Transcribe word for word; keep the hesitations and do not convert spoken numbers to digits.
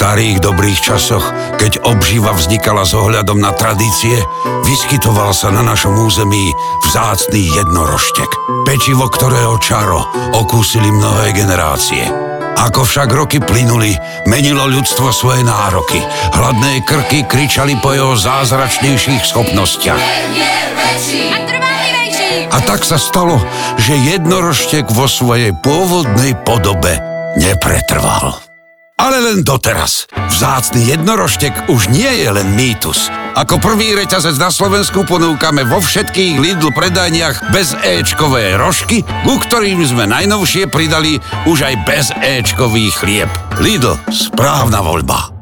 starých dobrých časoch, keď obživa vznikala s ohľadom na tradície, vyskytoval sa na našom území vzácny jednorožtek. Pečivo, ktorého čaro okúsili mnohé generácie. Ako však roky plynuli, menilo ľudstvo svoje nároky. Hladné krky kričali po jeho zázračnejších schopnostiach. A tak sa stalo, že jednorožtek vo svojej pôvodnej podobe nepretrval. Ale len doteraz. Vzácny jednorožtek už nie je len mýtus. Ako prvý reťazec na Slovensku ponúkame vo všetkých Lidl predajniach bez éčkové rožky, ku ktorým sme najnovšie pridali už aj bez éčkový chlieb. Lidl, správna voľba.